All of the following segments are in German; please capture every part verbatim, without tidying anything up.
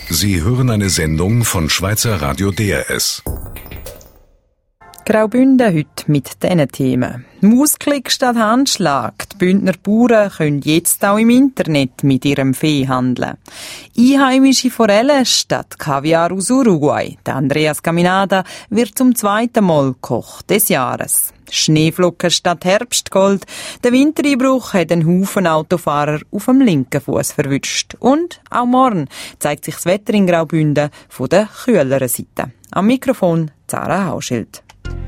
Sie hören eine Sendung von Schweizer Radio D R S. Graubünden heute mit diesen Themen. Mausklick statt Handschlag. Die Bündner Bauern können jetzt auch im Internet mit ihrem Vieh handeln. Einheimische Forellen statt Kaviar aus Uruguay. Der Andreas Caminada wird zum zweiten Mal Koch des Jahres. Schneeflocken statt Herbstgold. Der Wintereinbruch hat einen Haufen Autofahrer auf dem linken Fuß verwünscht. Und auch morgen zeigt sich das Wetter in Graubünden von der kühleren Seite. Am Mikrofon Zara Hauschild.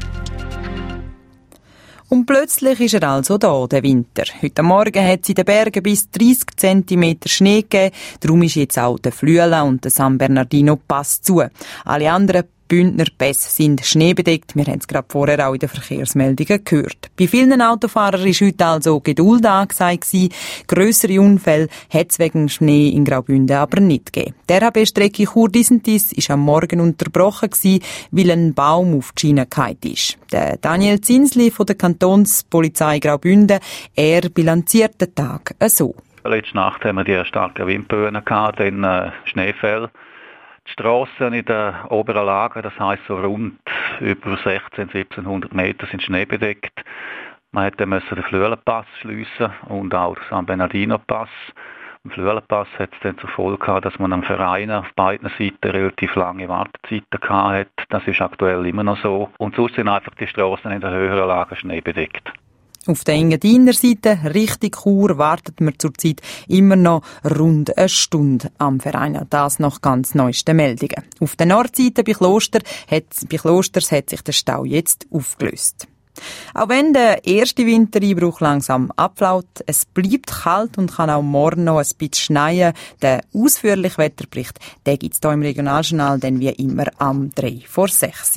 Und plötzlich ist er also da, der Winter. Heute Morgen hat es in den Bergen bis dreißig Zentimeter Schnee gegeben. Darum ist jetzt auch der Flüela und der San Bernardino Pass zu. Alle anderen Bündner Pässe sind schneebedeckt. Wir haben es gerade vorher auch in den Verkehrsmeldungen gehört. Bei vielen Autofahrern war heute also Geduld angesagt. Grössere Unfälle hat es wegen Schnee in Graubünden aber nicht gegeben. Die R H B-Strecke Chur-Disentis war am Morgen unterbrochen, weil ein Baum auf die Schiene gefallen ist. Der Daniel Zinsli von der Kantonspolizei Graubünden, er bilanziert den Tag so. Letzte Nacht haben wir die starken Windböen gehabt, dann äh, Schneefälle. Die Strassen in der oberen Lage, das heisst so rund über sechzehnhundert, siebzehnhundert Meter sind schneebedeckt. Man hätte den Flüelenpass schliessen und auch den San Bernardino Pass. Im Flüelenpass hat es dann zur Folge gehabt, dass man am Verein auf beiden Seiten relativ lange Wartezeiten gehabt hat. Das ist aktuell immer noch so. Und sonst sind einfach die Strassen in der höheren Lage schneebedeckt. Auf der Engadiner Seite, Richtung Chur, wartet man zurzeit immer noch rund eine Stunde am Verein. Das nach ganz neuesten Meldungen. Auf der Nordseite bei, Kloster hat, bei Klosters hat sich der Stau jetzt aufgelöst. Auch wenn der erste Wintereinbruch langsam abflaut, es bleibt kalt und kann auch morgen noch ein bisschen schneien. Der ausführliche Wetterbericht, den gibt es hier im Regionaljournal, dann wie immer am drei vor sechs.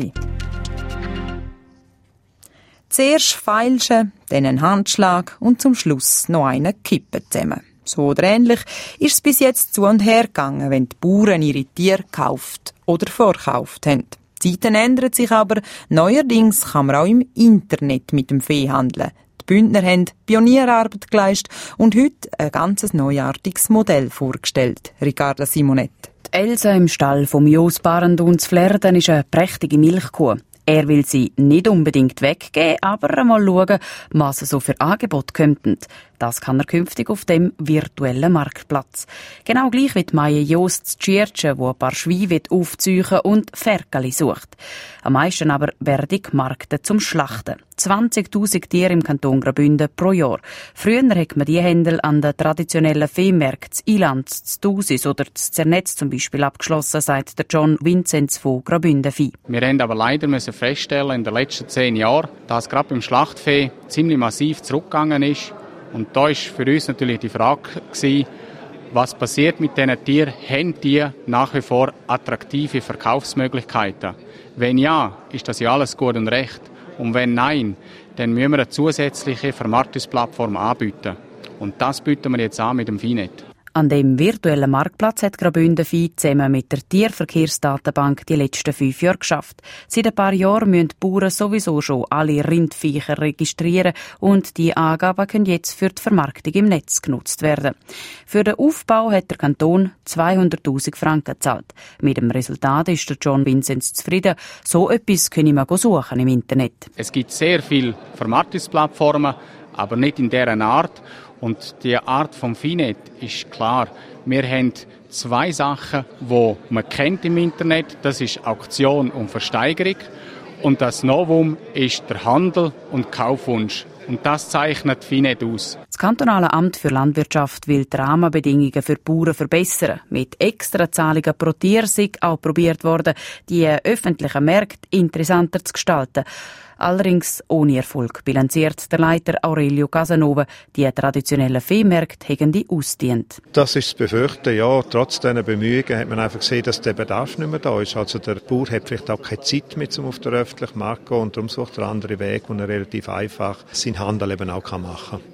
Zuerst feilschen, dann einen Handschlag und zum Schluss noch einen Kippen zusammen. So oder ähnlich ist es bis jetzt zu und her gegangen, wenn die Bauern ihre Tiere gekauft oder verkauft haben. Die Zeiten ändern sich aber, neuerdings kann man auch im Internet mit dem Vieh handeln. Die Bündner haben Pionierarbeit geleistet und heute ein ganz neuartiges Modell vorgestellt. Ricarda Simonet. Die Elsa im Stall vom Jos Barendun zu Flerden ist eine prächtige Milchkuh. Er will sie nicht unbedingt weggeben, aber einmal schauen, was so für Angebote könnten. Das kann er künftig auf dem virtuellen Marktplatz. Genau gleich wie Maja Jost zu Tschirtschen, wo ein paar Schweine aufziehen und Ferkel sucht. Am meisten aber werden gemarktet zum Schlachten. zwanzigtausend Tiere im Kanton Graubünden pro Jahr. Früher hat man die Händel an den traditionellen Viehmärkten in Ilanz, zu Thusis oder zu Zernetz zum Beispiel abgeschlossen, sagt der John Vinzenz von Graubünden Vieh. Wir haben aber leider müssen feststellen in den letzten zehn Jahren, dass gerade beim Schlachtvieh ziemlich massiv zurückgegangen ist. Und da war für uns natürlich die Frage gewesen, was passiert mit diesen Tieren? Haben die nach wie vor attraktive Verkaufsmöglichkeiten? Wenn ja, ist das ja alles gut und recht. Und wenn nein, dann müssen wir eine zusätzliche Vermarktungsplattform anbieten. Und das bieten wir jetzt an mit dem Viehnet. An dem virtuellen Marktplatz hat Graubünden Vieh zusammen mit der Tierverkehrsdatenbank die letzten fünf Jahre geschafft. Seit ein paar Jahren müssen die Bauern sowieso schon alle Rindviecher registrieren und die Angaben können jetzt für die Vermarktung im Netz genutzt werden. Für den Aufbau hat der Kanton zweihunderttausend Franken gezahlt. Mit dem Resultat ist der John Vinzenz zufrieden. So etwas können wir suchen im Internet. Es gibt sehr viele Vermarktungsplattformen, aber nicht in dieser Art. Und die Art vom Viehnet ist klar. Wir haben zwei Sachen, die man kennt im Internet. Das ist Auktion und Versteigerung. Und das Novum ist der Handel und Kaufwunsch. Und das zeichnet Viehnet aus. Das kantonale Amt für Landwirtschaft will die Rahmenbedingungen für die Bauern verbessern. Mit Extrazahlungen pro Tier sei auch probiert worden, die öffentlichen Märkte interessanter zu gestalten. Allerdings ohne Erfolg, bilanziert der Leiter Aurelio Casanova. Die traditionellen Viehmärkte haben die ausgedient. Das ist zu befürchten, ja. Trotz dieser Bemühungen hat man einfach gesehen, dass der Bedarf nicht mehr da ist. Also der Bauer hat vielleicht auch keine Zeit mehr, um auf den öffentlichen Markt zu gehen. Und darum sucht er andere Wege, wo er relativ einfach seinen Handel eben auch machen kann. Sie sind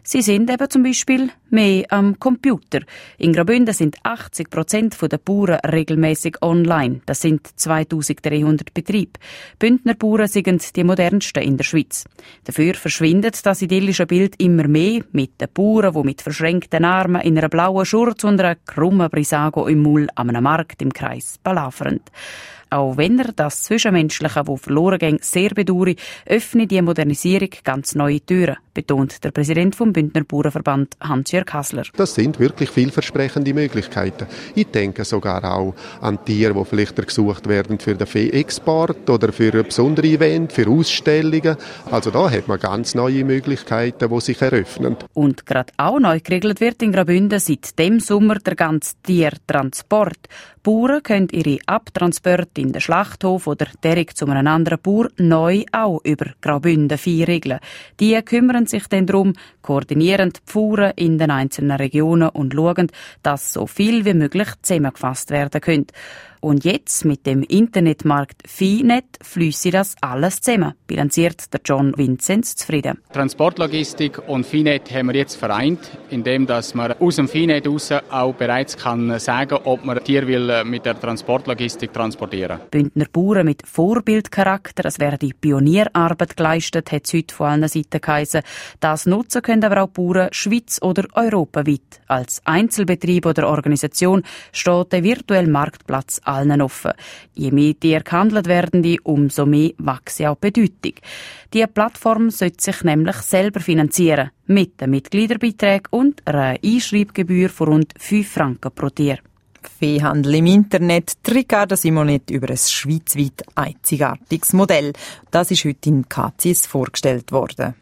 sind eben zum Beispiel mehr am Computer. In Graubünden sind achtzig Prozent der Bauern regelmäßig online. Das sind zweitausenddreihundert Betriebe. Bündner Bauern sind die modernsten in der Schweiz. Dafür verschwindet das idyllische Bild immer mehr mit den Bauern, die mit verschränkten Armen in einer blauen Schurz und einer krummen Brisago im Maul an einem Markt im Kreis palavern. Auch wenn er das Zwischenmenschliche, das verloren geht, sehr bedauere, öffne die Modernisierung ganz neue Türen, betont der Präsident vom Bündner Bauernverband Hans-Jörg Hasler. Das sind wirklich vielversprechende Möglichkeiten. Ich denke sogar auch an Tiere, die vielleicht gesucht werden für den Viehexport oder für besondere Events, für Ausstellungen. Also da hat man ganz neue Möglichkeiten, die sich eröffnen. Und gerade auch neu geregelt wird in Graubünden seit dem Sommer der ganze Tiertransport. Bauern können ihre Abtransporte in den Schlachthof oder direkt zu einem anderen Bauer neu auch über Graubünden Vieh regeln. Die kümmern sich dann darum, koordinieren die Pfarrer in den einzelnen Regionen und schauen, dass so viel wie möglich zusammengefasst werden können. Und jetzt mit dem Internetmarkt Viehnet fließe das alles zusammen, bilanziert der John Vinzenz zufrieden. Transportlogistik und Viehnet haben wir jetzt vereint, indem dass man aus dem Viehnet raus auch bereits kann sagen, ob man Tier will mit der Transportlogistik transportieren. Bündner Bauern mit Vorbildcharakter, es werde Pionierarbeit geleistet, hat es heute von allen Seiten geheissen. Das nutzen können aber auch Bauern Schweiz oder europaweit. Als Einzelbetrieb oder Organisation steht der virtuelle Marktplatz allen offen. Je mehr Tiere gehandelt werden, umso mehr wachse auch die Bedeutung. Die Plattform sollte sich nämlich selber finanzieren, mit den Mitgliederbeiträgen und einer Einschreibgebühr von rund fünf Franken pro Tier. Viehhandel im Internet, Ricardo Simonet über ein schweizweit einzigartiges Modell. Das ist heute in K C I S vorgestellt worden.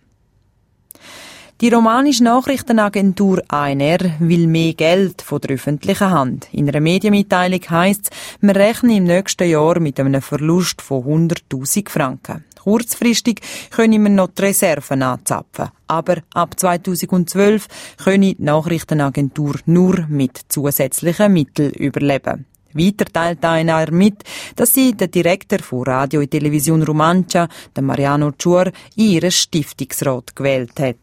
Die romanische Nachrichtenagentur A N R will mehr Geld von der öffentlichen Hand. In einer Medienmitteilung heisst es, wir rechnen im nächsten Jahr mit einem Verlust von hunderttausend Franken. Kurzfristig können wir noch die Reserven anzapfen. Aber ab zweitausendzwölf können die Nachrichtenagentur nur mit zusätzlichen Mitteln überleben. Weiter teilt A N R mit, dass sie den Direktor von Radio und Television Romancia, den Mariano Ciur, in ihren Stiftungsrat gewählt hat.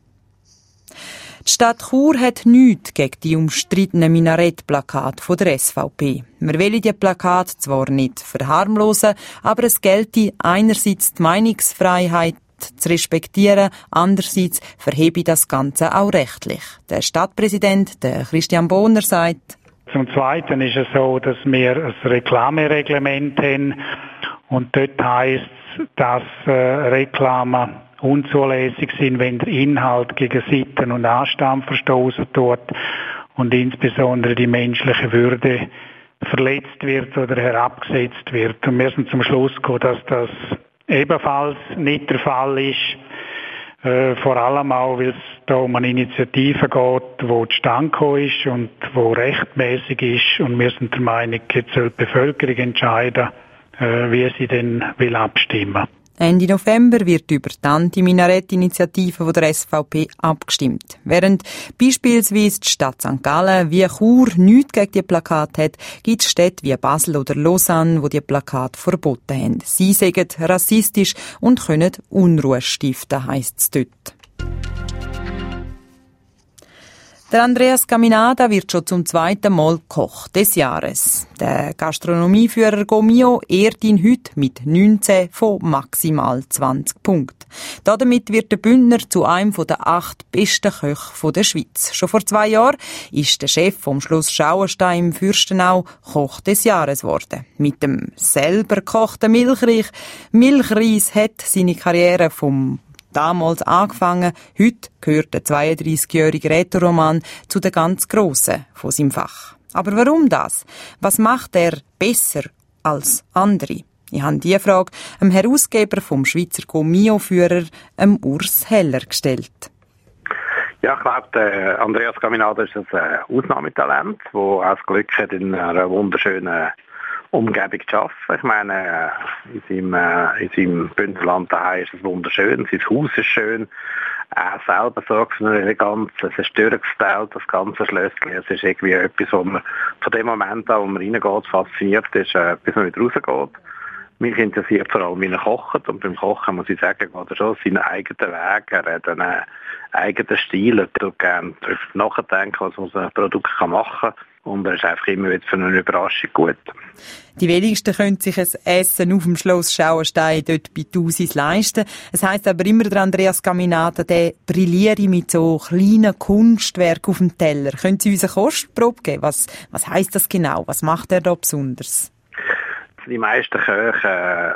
Die Stadt Chur hat nichts gegen die umstrittenen Minarettplakate von der S V P. Wir wollen die Plakate zwar nicht verharmlosen, aber es gelte einerseits die Meinungsfreiheit zu respektieren, andererseits verhebe das Ganze auch rechtlich. Der Stadtpräsident, der Christian Bohner, sagt: Zum Zweiten ist es so, dass wir ein Reklamereglement haben und dort heisst es, dass äh, Reklamen unzulässig sind, wenn der Inhalt gegen Sitten und Anstand verstoßen tut und insbesondere die menschliche Würde verletzt wird oder herabgesetzt wird. Und wir sind zum Schluss gekommen, dass das ebenfalls nicht der Fall ist. Äh, vor allem auch, weil es da um eine Initiative geht, die zustande gekommen ist und die rechtmäßig ist. Und wir sind der Meinung, jetzt soll die Bevölkerung entscheiden, äh, wie sie denn will abstimmen. Ende November wird über die Anti-Minarett-Initiative der S V P abgestimmt. Während beispielsweise die Stadt Sankt Gallen wie Chur nichts gegen die Plakate hat, gibt es Städte wie Basel oder Lausanne, die die Plakate verboten haben. Sie sagen rassistisch und können Unruhe stiften, heisst es dort. Der Andreas Caminada wird schon zum zweiten Mal Koch des Jahres. Der Gastronomieführer Gomio ehrt ihn heute mit neunzehn von maximal zwanzig Punkten. Damit wird der Bündner zu einem der acht besten Köche der Schweiz. Schon vor zwei Jahren ist der Chef vom Schloss Schauenstein im Fürstenau Koch des Jahres geworden. Mit dem selber gekochten Milchreis. Milchreis hat seine Karriere vom damals angefangen. Heute gehört der zweiunddreißigjährige Rätoroman zu den ganz Grossen von seinem Fach. Aber warum das? Was macht er besser als andere? Ich habe diese Frage dem Herausgeber vom Schweizer Gomio-Führer, Urs Heller, gestellt. Ja, ich glaube, der Andreas Caminada ist ein Ausnahmetalent, der auch das Glück hat, in einer wunderschönen Umgebung zu arbeiten. Ich meine, in seinem, in seinem Bündnerland daheim ist es wunderschön, sein Haus ist schön, er selber sorgt für eine Eleganz, es ist durchgestellt, das ganze Schlösschen. Es ist irgendwie etwas, wo man von dem Moment an, wo man reingeht, fasziniert ist, bis man wieder rausgeht. Mich interessiert vor allem, wie er kocht. Und beim Kochen muss ich sagen, geht er schon seinen eigenen Weg. Er hat einen eigenen Stil. Er tut gerne darüber nachdenken, was man so ein Produkt machen kann. Und er ist einfach immer wieder für eine Überraschung gut. Die wenigsten können sich ein Essen auf dem Schloss Schauenstein dort bei Thusis leisten. Es heisst aber immer, der Andreas Caminada, der brilliere mit so kleinen Kunstwerken auf dem Teller. Können Sie uns eine Kostprobe geben? Was, was heisst das genau? Was macht er da besonders? Die meisten Köche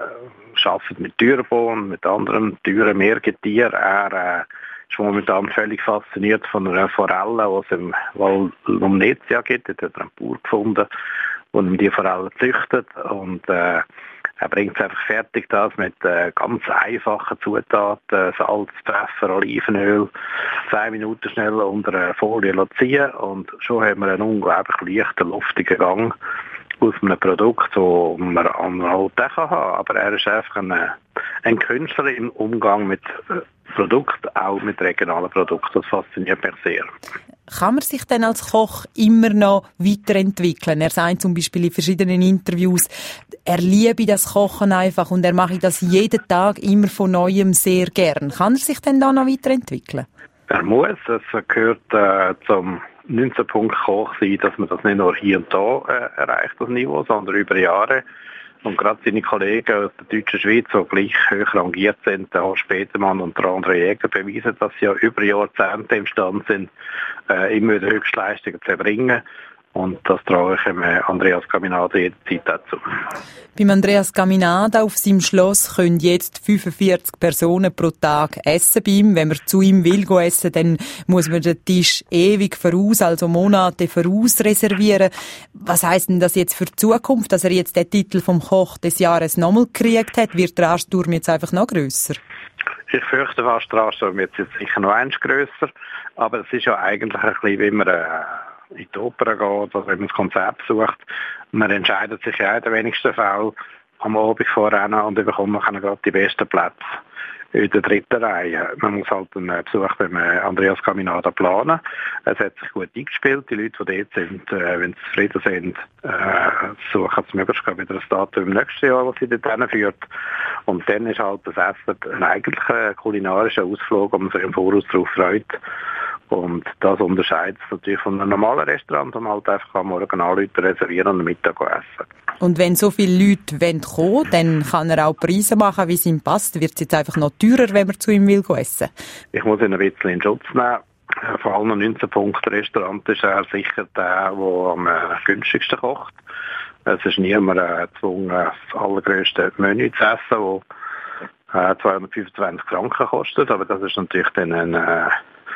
äh, arbeiten mit Türbohnen, mit anderen teuren Meergetieren. Er äh, ist momentan völlig fasziniert von einer Forelle, die es im Val Lumnezia gibt. Dort hat er einen Bauer gefunden, der ihm die Forelle züchtet. Und äh, er bringt es einfach fertig, das mit äh, ganz einfachen Zutaten, Salz, Pfeffer, Olivenöl, zwei Minuten schnell unter einer Folie ziehen und schon haben wir einen unglaublich leichten, luftigen Gang aus einem Produkt, so man an halt auch haben. Aber er ist einfach ein, ein Künstler im Umgang mit Produkten, auch mit regionalen Produkten. Das fasziniert mich sehr. Kann man sich denn als Koch immer noch weiterentwickeln? Er sagt zum Beispiel in verschiedenen Interviews, er liebe das Kochen einfach und er mache das jeden Tag immer von Neuem sehr gern. Kann er sich denn da noch weiterentwickeln? Er muss. Es gehört äh, zum neunzehn Punkt Koch sein, dass man das nicht nur hier und da äh, erreicht, das Niveau, sondern über Jahre. Und gerade seine Kollegen aus der deutschen Schweiz, die gleich hoch rangiert sind, der Horst Petermann und der André Jäger, beweisen, dass sie ja über Jahrzehnte imstande sind, äh, immer wieder Höchstleistungen zu erbringen. Und das traue ich dem Andreas Caminada jederzeit dazu. Beim Andreas Caminada auf seinem Schloss können jetzt fünfundvierzig Personen pro Tag essen bei ihm. Wenn man zu ihm will go essen, dann muss man den Tisch ewig voraus, also Monate voraus reservieren. Was heisst denn das jetzt für die Zukunft, dass er jetzt den Titel vom Koch des Jahres nochmal gekriegt hat? Wird der Ansturm jetzt einfach noch grösser? Ich fürchte fast, der Ansturm wird jetzt sicher noch eins grösser. Aber es ist ja eigentlich ein bisschen, wie man äh, in die Oper geht oder wenn man das Konzept sucht. Man entscheidet sich ja in den wenigsten Fällen am Abend vorrennen und bekommt man gerade die besten Plätze in der dritten Reihe. Man muss halt einen Besuch beim Andreas Caminada planen. Es hat sich gut eingespielt. Die Leute, die dort sind, äh, wenn sie zufrieden sind, äh, suchen sie möglichst wieder ein Datum im nächsten Jahr, das sie dort hinführt. Und dann ist halt das Essen ein eigentlicher kulinarischer Ausflug, wo man sich im Voraus darauf freut. Und das unterscheidet es natürlich von einem normalen Restaurant, wo man halt einfach am Morgen anrufen, reservieren und am Mittag essen. Und wenn so viele Leute kommen wollen, dann kann er auch Preise machen, wie es ihm passt. Wird es jetzt einfach noch teurer, wenn man zu ihm will essen? Ich muss ihn ein bisschen in Schutz nehmen. Vor allem am neunzehn Punkt Restaurant ist er sicher der, der am günstigsten kocht. Es ist niemand äh, gezwungen, das allergrößte Menü zu essen, das äh, zweihundertfünfundzwanzig Franken kostet. Aber das ist natürlich dann ein äh,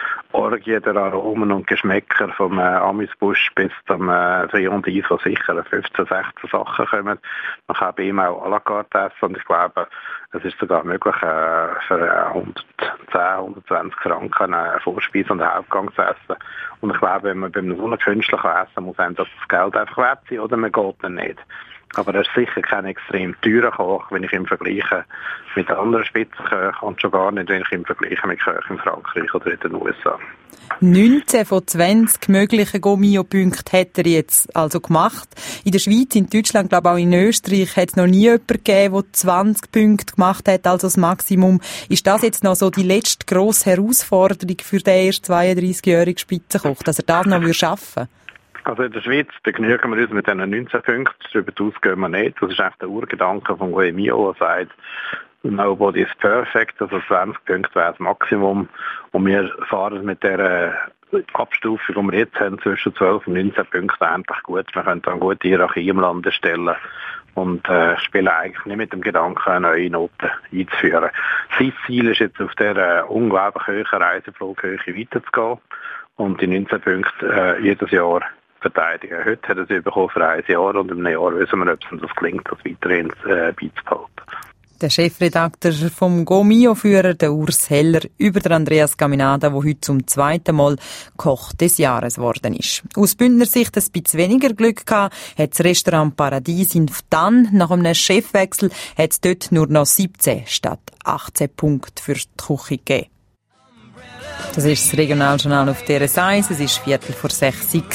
Orgie der Aromen und Geschmäcker vom äh, Amisbusch bis zum äh, Friandis, wo sicher fünfzehn, sechzehn Sachen kommen. Man kann bei ihm auch à la carte essen und ich glaube, es ist sogar möglich, äh, für äh, hundertzehn, hundertzwanzig Franken eine Vorspeise und einen Hauptgang zu essen. Und ich glaube, wenn man bei einem so einem Künstler essen kann, muss einem das Geld einfach wert sein oder man geht dann nicht. Aber er ist sicher kein extrem teurer Koch, wenn ich ihn vergleiche mit anderen Spitzenköchen und schon gar nicht, wenn ich ihn vergleiche mit Köchen in Frankreich oder in den U S A. neunzehn von zwanzig möglichen Gomio-Punkten hat er jetzt also gemacht. In der Schweiz, in Deutschland, glaube auch in Österreich hat es noch nie jemanden gegeben, der zwanzig Punkte gemacht hat, also das Maximum. Ist das jetzt noch so die letzte grosse Herausforderung für den erst zweiunddreißigjährigen Spitzenkoch, dass er das noch schaffen würde? Also in der Schweiz begnügen wir uns mit diesen neunzehn Punkten, darüber hinaus gehen wir nicht. Das ist echt der Urgedanke von Goemio, der sagt, nobody is perfect, also zwanzig Punkte wäre das Maximum. Und wir fahren mit der Abstufung, die wir jetzt haben, zwischen zwölf und neunzehn Punkten endlich gut. Wir können da eine gute Hierarchie im Land erstellen und äh, spielen eigentlich nicht mit dem Gedanken, eine neue Note einzuführen. Sein Ziel ist jetzt auf dieser unglaublich hohen Reiseflughöhe weiterzugehen und die neunzehn Punkte äh, jedes Jahr verteidigen. Heute hat er sie bekommen für ein Jahr und im Jahr wissen wir, ob es das gelingt, das weiterhin äh, beizubehalten. Der Chefredakteur vom Gomio-Führer, der Urs Heller, über den Andreas Caminada, der heute zum zweiten Mal Koch des Jahres geworden ist. Aus Bündner Sicht ein bisschen weniger Glück gehabt, hat das Restaurant Paradies in Ftan nach einem Chefwechsel hat es dort nur noch siebzehn statt achtzehn Punkte für die Küche gegeben. Das ist das Regionaljournal auf D R S eins, es war Viertel vor sechs Uhr.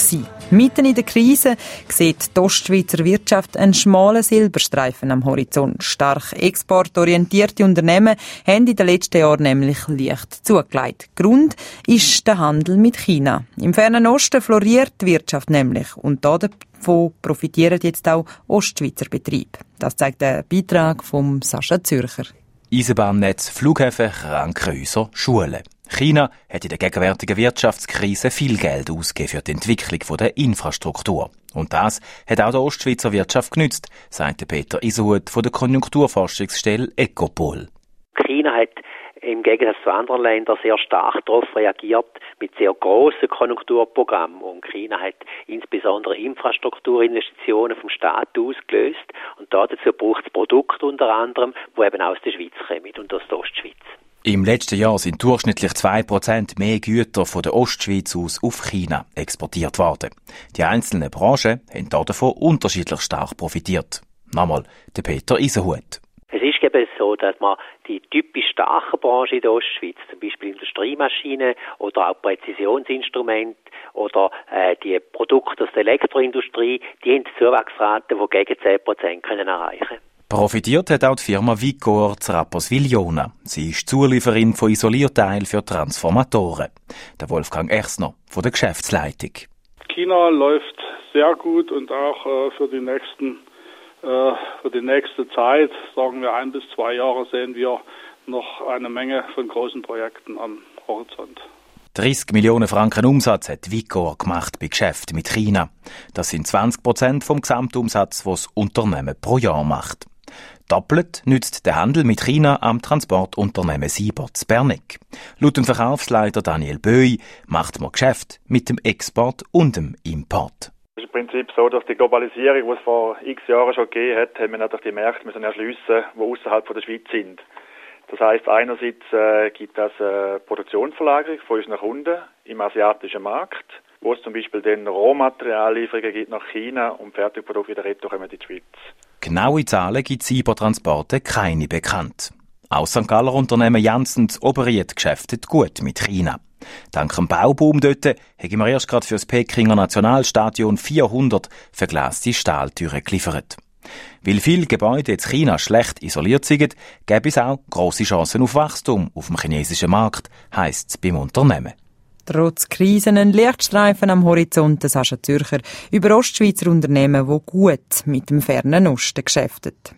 Mitten in der Krise sieht die Ostschweizer Wirtschaft einen schmalen Silberstreifen am Horizont. Stark exportorientierte Unternehmen haben in den letzten Jahren nämlich leicht zugelegt. Grund ist der Handel mit China. Im fernen Osten floriert die Wirtschaft nämlich und davon profitieren jetzt auch Ostschweizer Betriebe. Das zeigt der Beitrag von Sascha Zürcher. Eisenbahnnetz, Flughäfen, Krankenhäuser, Schulen. China hat in der gegenwärtigen Wirtschaftskrise viel Geld ausgegeben für die Entwicklung der Infrastruktur. Und das hat auch der Ostschweizer Wirtschaft genützt, sagt Peter Isenhut von der Konjunkturforschungsstelle Ecopol. China hat im Gegensatz zu anderen Ländern sehr stark darauf reagiert mit sehr grossen Konjunkturprogrammen. Und China hat insbesondere Infrastrukturinvestitionen vom Staat ausgelöst. Und dazu braucht es Produkte unter anderem, die eben aus der Schweiz kommen und aus der Ostschweiz. Im letzten Jahr sind durchschnittlich zwei Prozent mehr Güter von der Ostschweiz aus auf China exportiert worden. Die einzelnen Branchen haben davon unterschiedlich stark profitiert. Nochmal der Peter Isenhut. Es ist eben so, dass man die typisch starken Branchen in der Ostschweiz, zum Beispiel Industriemaschinen oder auch Präzisionsinstrumente oder äh, die Produkte aus der Elektroindustrie, die haben Zuwachsraten, die gegen zehn Prozent können erreichen können. Profitiert hat auch die Firma Vicor zu Rapperswil-Jona. Sie ist Zulieferin von Isolierteilen für Transformatoren. Der Wolfgang Echsner von der Geschäftsleitung. China läuft sehr gut und auch äh, für die nächsten äh, für die nächste Zeit, sagen wir ein bis zwei Jahre, sehen wir noch eine Menge von großen Projekten am Horizont. dreißig Millionen Franken Umsatz hat Vicor gemacht bei Geschäften mit China. Das sind zwanzig Prozent vom Gesamtumsatz, was das Unternehmen pro Jahr macht. Doppelt nützt der Handel mit China am Transportunternehmen Siebert zu Berneck. Laut dem Verkaufsleiter Daniel Böi macht man Geschäft mit dem Export und dem Import. Es ist im Prinzip so, dass die Globalisierung, die es vor x Jahren schon gegeben hat, haben wir natürlich die Märkte müssen erschliessen, die außerhalb von der Schweiz sind. Das heisst, einerseits äh, gibt es eine Produktionsverlagerung von unseren Kunden im asiatischen Markt, wo es zum Beispiel dann Rohmateriallieferungen gibt nach China und Fertigprodukte wieder retour kommen in die Schweiz. Genaue Zahlen gibt Cybertransporte keine bekannt. Auch Sankt Galler Unternehmen Janssens operiert Geschäfte gut mit China. Dank dem Bauboom dort haben wir erst gerade für das Pekinger Nationalstadion vierhundert verglaste Stahltüren geliefert. Weil viele Gebäude in China schlecht isoliert sind, gäbe es auch grosse Chancen auf Wachstum auf dem chinesischen Markt, heisst es beim Unternehmen. Trotz Krisen ein Lichtstreifen am Horizont, das Sascha Zürcher über Ostschweizer Unternehmen, die gut mit dem fernen Osten geschäftet.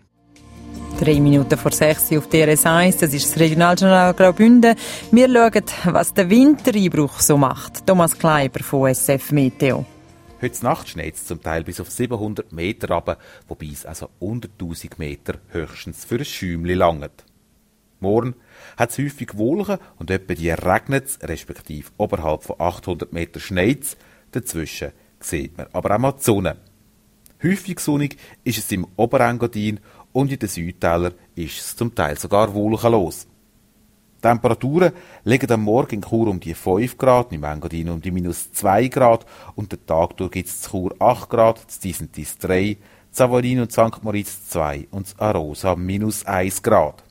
Drei Minuten vor sechs auf D R S eins, das ist das Regionaljournal Graubünden. Wir schauen, was der Wintereinbruch so macht. Thomas Kleiber von S F Meteo. Heute Nacht schneit es zum Teil bis auf siebenhundert Meter runter, wobei es also unter tausend Meter höchstens für ein Schäumchen langt. Morgen hat es häufig Wolken und etwa die regnet es, respektive oberhalb von achthundert Meter schneit es. Dazwischen sieht man aber auch mal die Sonne. Häufig sonnig ist es im Oberengadin und in den Südtälern ist es zum Teil sogar wolkenlos. Die Temperaturen liegen am Morgen in Chur um die fünf Grad, im Engadin um die minus zwei Grad und den Tag durch gibt es in Chur acht Grad, in Disentis drei, in Savonin und Sankt Moritz zwei und in Arosa minus eins Grad.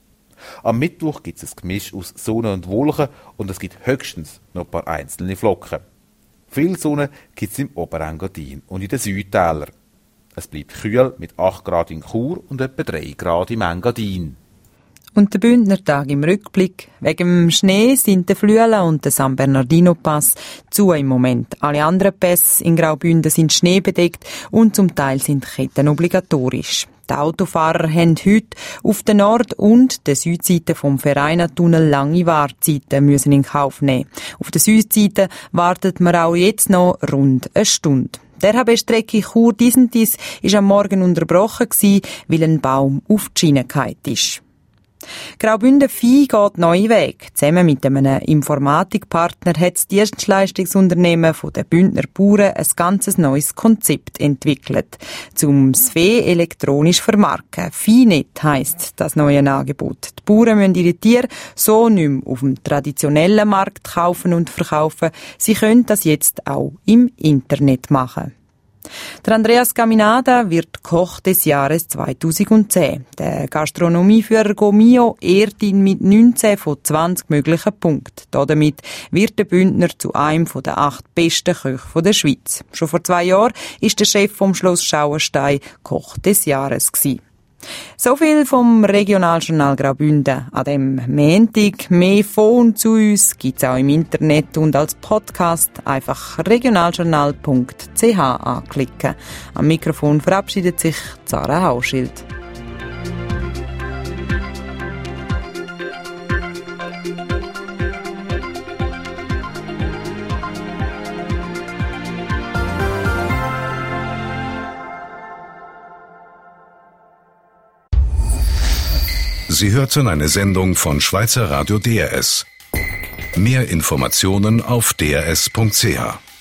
Am Mittwoch gibt es ein Gemisch aus Sonne und Wolken und es gibt höchstens noch ein paar einzelne Flocken. Viel Sonne gibt es im Oberengadin und in den Südtälern. Es bleibt kühl mit acht Grad in Chur und etwa drei Grad im Engadin. Und der Bündnertag im Rückblick. Wegen dem Schnee sind der Flüela und der San Bernardino Pass zu im Moment. Alle anderen Pässe in Graubünden sind schneebedeckt und zum Teil sind Ketten obligatorisch. Die Autofahrer haben heute auf der Nord- und der Südseite vom Vereina-Tunnel lange Wartezeiten müssen in Kauf nehmen. Auf der Südseite wartet man auch jetzt noch rund eine Stunde. Die R H B-Strecke Chur-Disentis war am Morgen unterbrochen, weil ein Baum auf die Schiene gefallen ist. Graubünden Vieh geht neue Wege. Zusammen mit einem Informatikpartner hat das Dienstleistungsunternehmen der Bündner Bauern ein ganz neues Konzept entwickelt, um das Vieh elektronisch zu vermarkten. Viehnet heisst das neue Angebot. Die Bauern müssen ihre Tiere so nicht mehr auf dem traditionellen Markt kaufen und verkaufen. Sie können das jetzt auch im Internet machen. Der Andreas Caminada wird Koch des Jahres zweitausendzehn. Der Gastronomieführer Gomio ehrt ihn mit neunzehn von zwanzig möglichen Punkten. Damit wird der Bündner zu einem der acht besten Köche der Schweiz. Schon vor zwei Jahren war der Chef vom Schloss Schauenstein Koch des Jahres gewesen. So viel vom Regionaljournal Graubünden an dem Montag. Mehr von und zu uns gibt's auch im Internet und als Podcast. Einfach regionaljournal punkt c h anklicken. Am Mikrofon verabschiedet sich Zara Hauschild. Sie hörten eine Sendung von Schweizer Radio D R S. Mehr Informationen auf d r s punkt c h.